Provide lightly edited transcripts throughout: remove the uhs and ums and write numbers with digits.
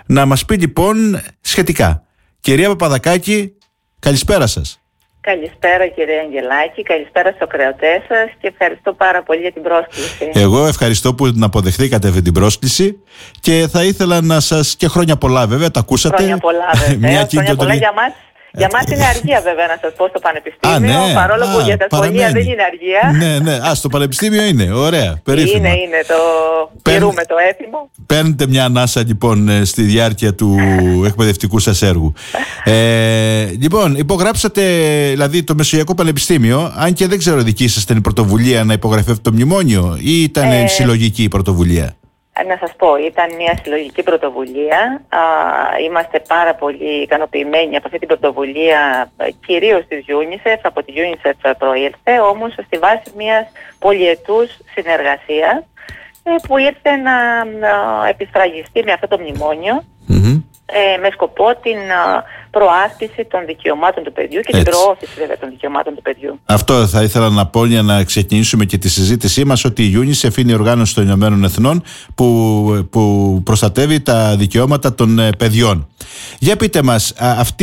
να μας πει λοιπόν σχετικά. Κυρία Παπαδακάκη, καλησπέρα σας. Καλησπέρα κύριε Αγγελάκη, καλησπέρα στους ακροατές σας και ευχαριστώ πάρα πολύ για την πρόσκληση. Εγώ ευχαριστώ που την αποδεχθήκατε αυτή την πρόσκληση και θα ήθελα να σας, και χρόνια πολλά βέβαια, τα ακούσατε. Χρόνια πολλά βέβαια, χρόνια πολλά για μας. Για μας είναι αργία βέβαια να σας πω στο πανεπιστήμιο, παρόλο που για τα σχολεία δεν είναι αργία. Ναι, στο πανεπιστήμιο είναι, ωραία, περίφημα. Είναι, τηρούμε το έθιμο. Παίρνετε μια ανάσα λοιπόν στη διάρκεια του εκπαιδευτικού σας έργου. Λοιπόν, υπογράψατε δηλαδή το Μεσογειακό Πανεπιστήμιο, αν και δεν ξέρω δική σας ήταν η πρωτοβουλία να υπογραφεύετε το μνημόνιο ή ήταν συλλογική η πρωτοβουλία? Να σας πω, ήταν μια συλλογική πρωτοβουλία. Είμαστε πάρα πολύ ικανοποιημένοι από αυτή την πρωτοβουλία, κυρίως της UNICEF, από τη UNICEF προήλθε, όμως στη βάση μιας πολυετούς συνεργασίας που ήρθε να επισφραγιστεί με αυτό το μνημόνιο, με σκοπό την προάσπιση των δικαιωμάτων του παιδιού και την προώθηση βέβαια των δικαιωμάτων του παιδιού. Αυτό θα ήθελα να πω για να ξεκινήσουμε και τη συζήτησή μας, ότι η UNICEF είναι η οργάνωση των Ηνωμένων Εθνών που προστατεύει τα δικαιώματα των παιδιών. Για πείτε μας,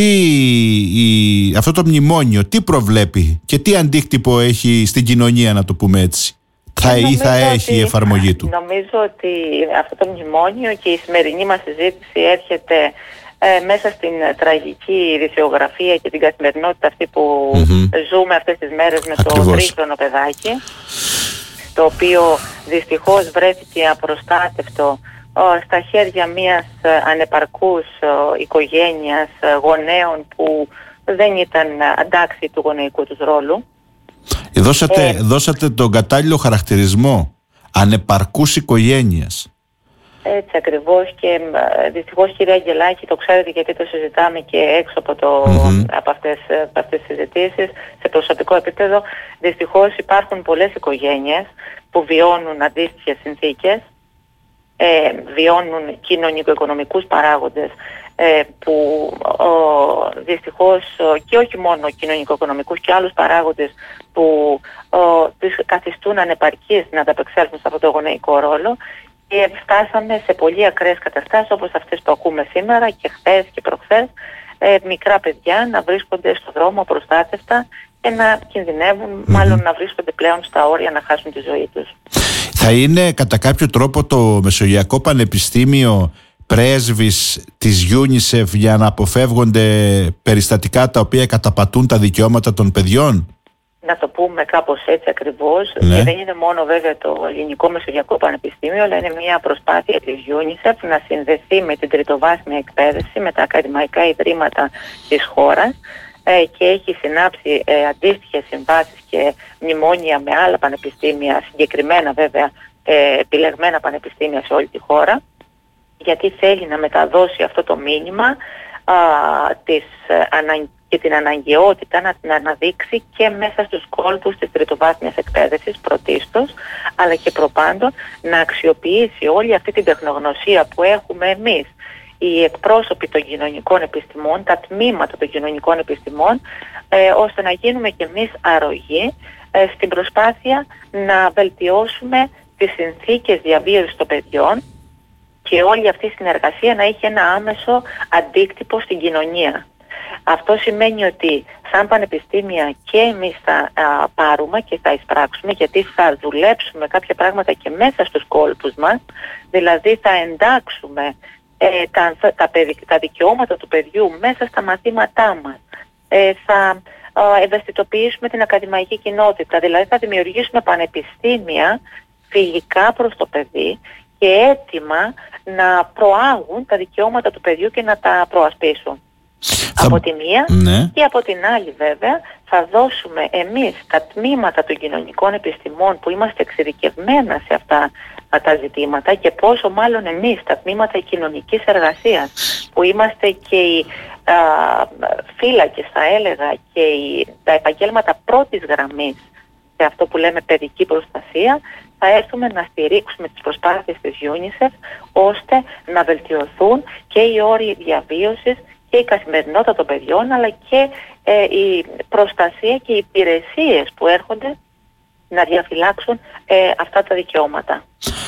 αυτό το μνημόνιο τι προβλέπει και τι αντίκτυπο έχει στην κοινωνία, να το πούμε έτσι, θα έχει η εφαρμογή του? Νομίζω ότι αυτό το μνημόνιο και η σημερινή μας συζήτηση έρχεται μέσα στην τραγική ειδησιογραφία και την καθημερινότητα αυτή που ζούμε αυτές τις μέρες με το τρίχρονο παιδάκι, το οποίο δυστυχώς βρέθηκε απροστάτευτο στα χέρια μιας ανεπαρκούς οικογένειας γονέων που δεν ήταν αντάξιοι του γονεϊκού τους ρόλου. Δώσατε τον κατάλληλο χαρακτηρισμό, ανεπαρκούς οικογένειας. Έτσι ακριβώς, και δυστυχώς κύριε Αγγελάκη, το ξέρετε γιατί το συζητάμε και έξω από αυτές τις συζητήσεις σε προσωπικό επίπεδο. Δυστυχώς υπάρχουν πολλές οικογένειες που βιώνουν αντίστοιχες συνθήκες, βιώνουν κοινωνικο-οικονομικούς παράγοντες που δυστυχώς, και όχι μόνο κοινωνικο-οικονομικούς και άλλους παράγοντες που τις καθιστούν ανεπαρκείς να ανταπεξέλθουν σε αυτό το γονεϊκό ρόλο, και φτάσαμε σε πολύ ακραίες καταστάσεις όπως αυτές που ακούμε σήμερα και χθες και προχθές, μικρά παιδιά να βρίσκονται στο δρόμο προστάτευτα και να κινδυνεύουν, μάλλον να βρίσκονται πλέον στα όρια να χάσουν τη ζωή τους. Θα είναι κατά κάποιο τρόπο το Μεσογειακό Πανεπιστήμιο πρέσβης της UNICEF για να αποφεύγονται περιστατικά τα οποία καταπατούν τα δικαιώματα των παιδιών? Να το πούμε κάπως έτσι ακριβώς, και δεν είναι μόνο βέβαια το Ελληνικό Μεσογειακό Πανεπιστήμιο, αλλά είναι μια προσπάθεια της UNICEF να συνδεθεί με την τριτοβάθμια εκπαίδευση, με τα ακαδημαϊκά ιδρύματα της χώρας, και έχει συνάψει αντίστοιχες συμβάσεις και μνημόνια με άλλα πανεπιστήμια, συγκεκριμένα βέβαια επιλεγμένα πανεπιστήμια σε όλη τη χώρα, γιατί θέλει να μεταδώσει αυτό το μήνυμα και την αναγκαιότητα να την αναδείξει και μέσα στους κόλπους της τριτοβάθμιας εκπαίδευσης πρωτίστως, αλλά και προπάντων να αξιοποιήσει όλη αυτή την τεχνογνωσία που έχουμε εμείς, οι εκπρόσωποι των κοινωνικών επιστημών, τα τμήματα των κοινωνικών επιστημών, ώστε να γίνουμε κι εμείς αρρωγοί στην προσπάθεια να βελτιώσουμε τις συνθήκες διαβίωσης των παιδιών και όλη αυτή η συνεργασία να έχει ένα άμεσο αντίκτυπο στην κοινωνία. Αυτό σημαίνει ότι σαν πανεπιστήμια και εμείς θα πάρουμε και θα εισπράξουμε, γιατί θα δουλέψουμε κάποια πράγματα και μέσα στους κόλπους μας, δηλαδή θα εντάξουμε τα δικαιώματα του παιδιού μέσα στα μαθήματά μας, θα ευαισθητοποιήσουμε την ακαδημαϊκή κοινότητα, δηλαδή θα δημιουργήσουμε πανεπιστήμια φιλικά προς το παιδί και έτοιμα να προάγουν τα δικαιώματα του παιδιού και να τα προασπίσουν. Από τη μία, και από την άλλη βέβαια θα δώσουμε εμείς τα τμήματα των κοινωνικών επιστημών που είμαστε εξειδικευμένα σε αυτά τα ζητήματα, και πόσο μάλλον εμείς τα τμήματα κοινωνικής εργασίας που είμαστε και οι φύλακες θα έλεγα και τα επαγγέλματα πρώτης γραμμής σε αυτό που λέμε παιδική προστασία, θα έρθουμε να στηρίξουμε τις προσπάθειες της UNICEF ώστε να βελτιωθούν και οι όροι διαβίωσης και η καθημερινότητα των παιδιών, αλλά και η προστασία και οι υπηρεσίες που έρχονται να διαφυλάξουν αυτά τα δικαιώματα.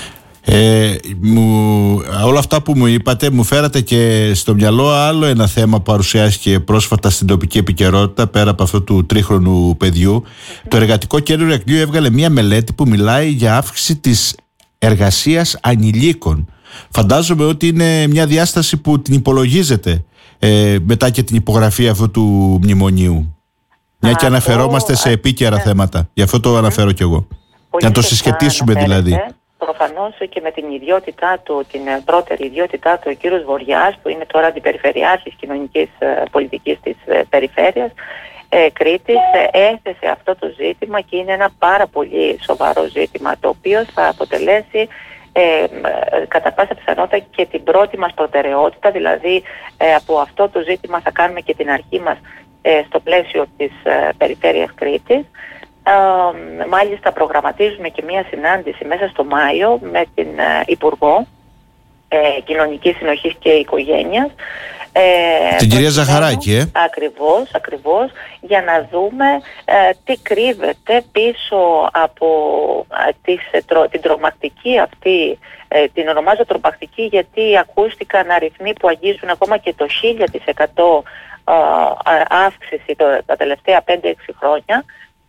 Όλα αυτά που μου είπατε μου φέρατε και στο μυαλό άλλο ένα θέμα που παρουσιάστηκε πρόσφατα στην τοπική επικαιρότητα, πέρα από αυτό του τρίχρονου παιδιού. Το Εργατικό Κέντρο Ηρακλείου έβγαλε μια μελέτη που μιλάει για αύξηση της εργασίας ανηλίκων. Φαντάζομαι ότι είναι μια διάσταση που την υπολογίζετε μετά και την υπογραφή αυτού του μνημονίου. Μια και αναφερόμαστε σε επίκαιρα θέματα. Γι' αυτό το αναφέρω κι εγώ. Για να το συσχετίσουμε δηλαδή. Προφανώς και με την ιδιότητά του, την πρώτερη ιδιότητά του, ο κύριος Βοριάς, που είναι τώρα αντιπεριφερειάρχης κοινωνικής πολιτικής της περιφέρειας Κρήτης, έθεσε αυτό το ζήτημα και είναι ένα πάρα πολύ σοβαρό ζήτημα, το οποίο θα αποτελέσει κατά πάσα πιθανότητα και την πρώτη μας προτεραιότητα. Δηλαδή από αυτό το ζήτημα θα κάνουμε και την αρχή μας στο πλαίσιο της περιφέρειας Κρήτης. Μάλιστα προγραμματίζουμε και μία συνάντηση μέσα στο Μάιο με την Υπουργό Κοινωνικής Συνοχής και Οικογένειας, την κυρία Ζαχαράκη. Ακριβώς, για να δούμε τι κρύβεται πίσω από την τρομακτική αυτή, την ονομάζω τρομακτική γιατί ακούστηκαν αριθμοί που αγγίζουν ακόμα και το 1000% αύξηση τα τελευταία 5-6 χρόνια.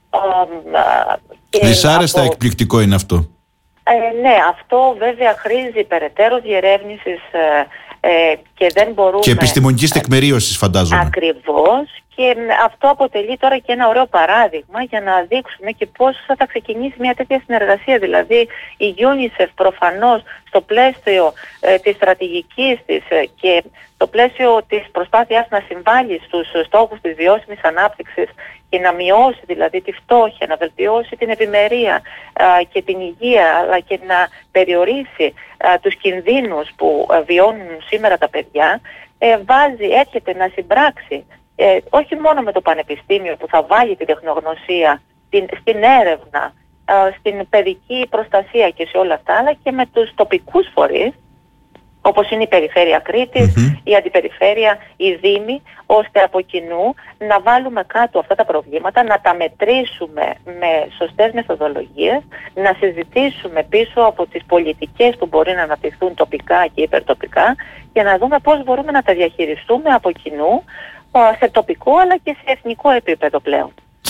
Δυσάρεστα εκπληκτικό είναι αυτό. Ναι, αυτό βέβαια χρήζει περαιτέρω διερεύνησης και δεν μπορούμε... Και επιστημονικής τεκμηρίωσης φαντάζομαι. Ακριβώς, και αυτό αποτελεί τώρα και ένα ωραίο παράδειγμα για να δείξουμε και πώς θα ξεκινήσει μια τέτοια συνεργασία. Δηλαδή η UNICEF προφανώς στο πλαίσιο της στρατηγικής της και στο πλαίσιο της προσπάθειας να συμβάλλει στους στόχους της βιώσιμης ανάπτυξης και να μειώσει δηλαδή τη φτώχεια, να βελτιώσει την ευημερία και την υγεία, αλλά και να περιορίσει τους κινδύνους που βιώνουν σήμερα τα παιδιά, έρχεται να συμπράξει όχι μόνο με το Πανεπιστήμιο που θα βάλει την τεχνογνωσία στην έρευνα, στην παιδική προστασία και σε όλα αυτά, αλλά και με τους τοπικούς φορείς, όπως είναι η Περιφέρεια Κρήτης, η Αντιπεριφέρεια, η Δήμη, ώστε από κοινού να βάλουμε κάτω αυτά τα προβλήματα, να τα μετρήσουμε με σωστές μεθοδολογίες, να συζητήσουμε πίσω από τις πολιτικές που μπορεί να αναπτυχθούν τοπικά και υπερτοπικά και να δούμε πώς μπορούμε να τα διαχειριστούμε από κοινού σε τοπικό αλλά και σε εθνικό επίπεδο πλέον.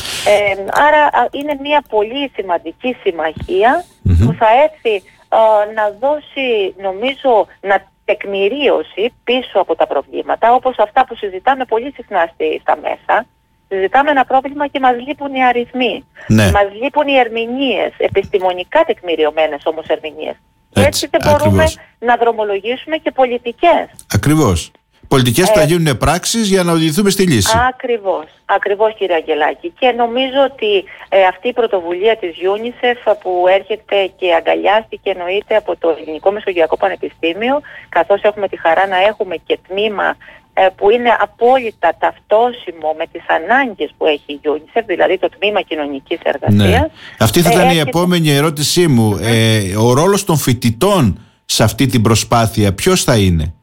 Άρα είναι μια πολύ σημαντική συμμαχία που θα έρθει να δώσει, νομίζω, να τεκμηρίωση πίσω από τα προβλήματα, όπως αυτά που συζητάμε πολύ συχνά στα μέσα. Συζητάμε ένα πρόβλημα και μας λείπουν οι αριθμοί. Ναι. Μας λείπουν οι ερμηνείες, επιστημονικά τεκμηριωμένες όμως ερμηνείες. Έτσι δεν μπορούμε να δρομολογήσουμε και πολιτικές. Ακριβώς. Πολιτικές που θα γίνουν πράξεις για να οδηγηθούμε στη λύση. Ακριβώς κύριε Αγγελάκη. Και νομίζω ότι αυτή η πρωτοβουλία της UNICEF που έρχεται και αγκαλιάστηκε εννοείται από το Ελληνικό Μεσογειακό Πανεπιστήμιο, καθώς έχουμε τη χαρά να έχουμε και τμήμα που είναι απόλυτα ταυτόσιμο με τις ανάγκες που έχει η UNICEF, δηλαδή το τμήμα κοινωνικής εργασίας. Ναι. Αυτή θα ήταν η επόμενη ερώτησή μου. Ο ρόλος των φοιτητών σε αυτή την προσπάθεια ποιος θα είναι?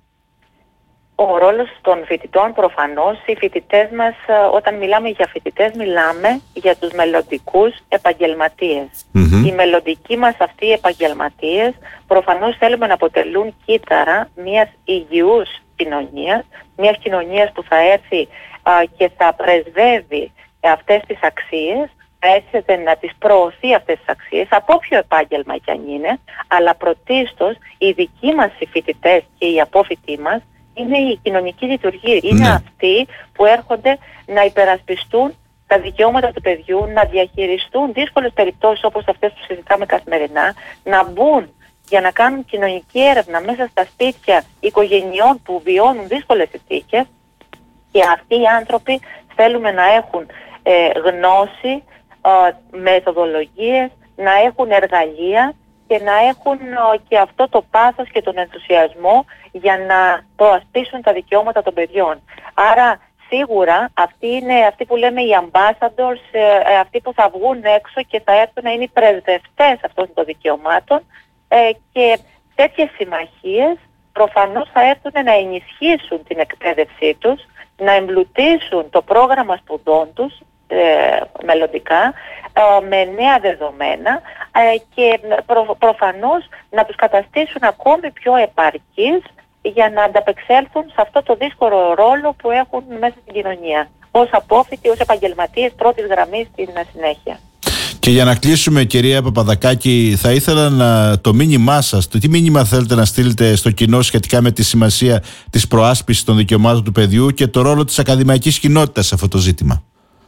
Ο ρόλος των φοιτητών προφανώς, οι φοιτητές μας, όταν μιλάμε για φοιτητές μιλάμε για τους μελλοντικούς επαγγελματίες. Οι μελλοντικοί μας αυτοί οι επαγγελματίες προφανώς θέλουμε να αποτελούν κύτταρα μιας υγιούς κοινωνίας, μιας κοινωνίας που θα έρθει και θα πρεσβεύει αυτές τις αξίες, θα έρχεται να τις προωθεί αυτές τις αξίες από όποιο επάγγελμα κι αν είναι, αλλά πρωτίστως οι δικοί μας οι φοιτητές και οι απόφοιτοί μας είναι η κοινωνική λειτουργία. Είναι αυτοί που έρχονται να υπερασπιστούν τα δικαιώματα του παιδιού, να διαχειριστούν δύσκολες περιπτώσεις όπως αυτές που συζητάμε καθημερινά, να μπουν για να κάνουν κοινωνική έρευνα μέσα στα σπίτια οικογενειών που βιώνουν δύσκολες συνθήκες, και αυτοί οι άνθρωποι θέλουμε να έχουν γνώση, μεθοδολογίες, να έχουν εργαλεία και να έχουν και αυτό το πάθος και τον ενθουσιασμό για να προασπίσουν τα δικαιώματα των παιδιών. Άρα σίγουρα αυτοί είναι αυτοί που λέμε οι ambassadors, αυτοί που θα βγουν έξω και θα έρθουν να είναι οι πρεσβευτές αυτών των δικαιωμάτων, και τέτοιες συμμαχίες προφανώς θα έρθουν να ενισχύσουν την εκπαίδευσή τους, να εμπλουτίσουν το πρόγραμμα σπουδών τους μελλοντικά με νέα δεδομένα και προφανώς να τους καταστήσουν ακόμη πιο επαρκείς για να ανταπεξέλθουν σε αυτό το δύσκολο ρόλο που έχουν μέσα στην κοινωνία ως απόφοιτοι, ως επαγγελματίες πρώτης γραμμής στην συνέχεια. Και για να κλείσουμε, κυρία Παπαδακάκη, θα ήθελα το μήνυμά σας, τι μήνυμα θέλετε να στείλετε στο κοινό σχετικά με τη σημασία της προάσπισης των δικαιωμάτων του παιδιού και το ρόλο της ακαδημαϊκής κοινότητας σε αυτό το ζήτημα?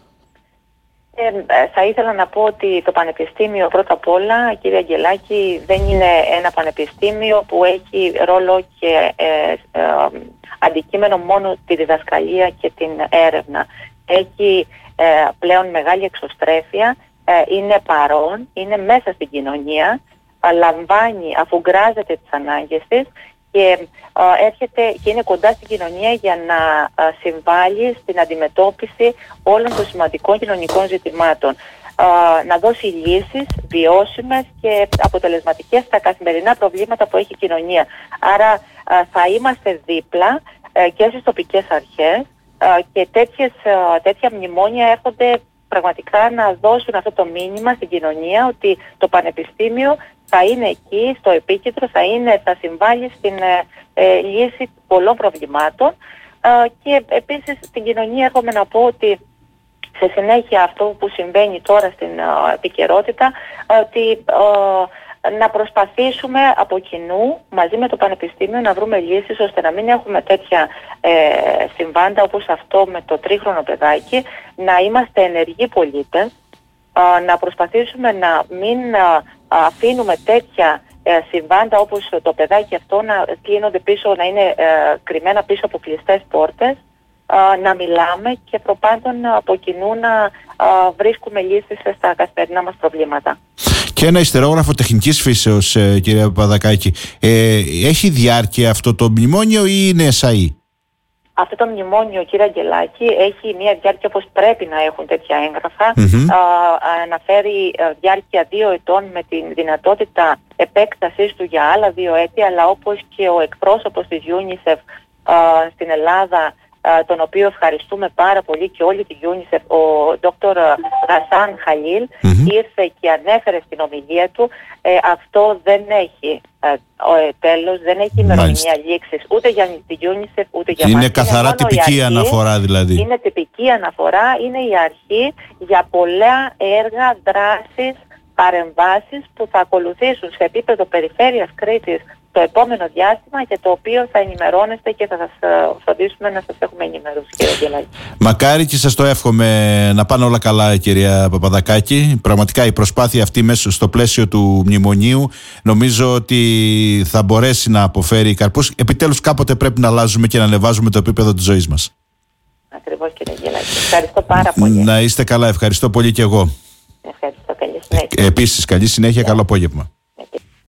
Θα ήθελα να πω ότι το πανεπιστήμιο πρώτα απ' όλα, κύριε Αγγελάκη, δεν είναι ένα πανεπιστήμιο που έχει ρόλο και αντικείμενο μόνο τη διδασκαλία και την έρευνα. Έχει πλέον μεγάλη εξωστρέφεια, είναι παρόν, είναι μέσα στην κοινωνία, λαμβάνει, αφουγκράζεται τις ανάγκες της και έρχεται και είναι κοντά στην κοινωνία για να συμβάλλει στην αντιμετώπιση όλων των σημαντικών κοινωνικών ζητημάτων. Να δώσει λύσεις βιώσιμες και αποτελεσματικές στα καθημερινά προβλήματα που έχει η κοινωνία. Άρα θα είμαστε δίπλα και στις τοπικές αρχές και τέτοια μνημόνια έρχονται πραγματικά να δώσουν αυτό το μήνυμα στην κοινωνία ότι το πανεπιστήμιο θα είναι εκεί στο επίκεντρο, θα συμβάλλει στην λύση πολλών προβλημάτων και επίσης στην κοινωνία έρχομαι να πω ότι σε συνέχεια αυτό που συμβαίνει τώρα στην επικαιρότητα ότι να προσπαθήσουμε από κοινού μαζί με το Πανεπιστήμιο να βρούμε λύσεις ώστε να μην έχουμε τέτοια συμβάντα όπως αυτό με το τρίχρονο παιδάκι, να είμαστε ενεργοί πολίτες, να προσπαθήσουμε να μην αφήνουμε τέτοια συμβάντα όπως το παιδάκι αυτό να κλείνονται πίσω, να είναι κρυμμένα πίσω από κλειστές πόρτες, να μιλάμε και προπάντων από κοινού να βρίσκουμε λύσεις στα καθημερινά μας προβλήματα. Και ένα ιστερόγραφο τεχνικής φύσεως, κυρία Παπαδακάκη, έχει διάρκεια αυτό το μνημόνιο ή είναι εσαΐ? Αυτό το μνημόνιο, κύριε Αγγελάκη, έχει μια διάρκεια όπως πρέπει να έχουν τέτοια έγγραφα. Αναφέρει διάρκεια 2 ετών με την δυνατότητα επέκτασής του για άλλα 2 έτη, αλλά όπως και ο εκπρόσωπος της UNICEF στην Ελλάδα, τον οποίο ευχαριστούμε πάρα πολύ και όλη τη UNICEF, ο Dr. Ghassan Khalil, ήρθε και ανέφερε στην ομιλία του, αυτό δεν έχει τέλος, δεν έχει ημερομηνία λήξης ούτε για τη UNICEF ούτε για μας. Είναι καθαρά τυπική αναφορά δηλαδή. Είναι τυπική αναφορά, είναι η αρχή για πολλά έργα, δράσεις, παρεμβάσεις που θα ακολουθήσουν σε επίπεδο περιφέρειας Κρήτης το επόμενο διάστημα, για το οποίο θα ενημερώνεστε και θα σας φροντίσουμε να σας έχουμε ενημερώσει, κύριε Αγγελάκη. Μακάρι και σας το εύχομαι να πάνε όλα καλά, κυρία Παπαδακάκη. Πραγματικά η προσπάθεια αυτή μέσα στο πλαίσιο του μνημονίου νομίζω ότι θα μπορέσει να αποφέρει καρπούς. Επιτέλους κάποτε πρέπει να αλλάζουμε και να ανεβάζουμε το επίπεδο της ζωής μας. Ακριβώς, κύριε Αγγελάκη. Ευχαριστώ πάρα πολύ. Να είστε καλά, ευχαριστώ πολύ και εγώ. Ευχαριστώ, καλή συνέχεια. Επίσης, καλή συνέχεια, καλό απόγευμα.